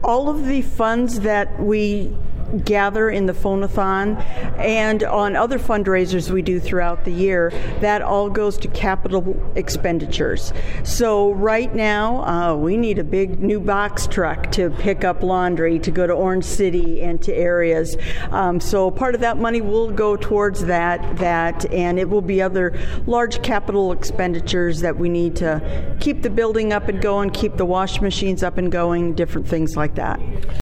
All of the funds that we gather in the Phonathon and on other fundraisers we do throughout the year, that all goes to capital expenditures. So right now we need a big new box truck to pick up laundry to go to Orange City and to areas. So part of that money will go towards that, and it will be other large capital expenditures that we need to keep the building up and going, keep the wash machines up and going, different things like that.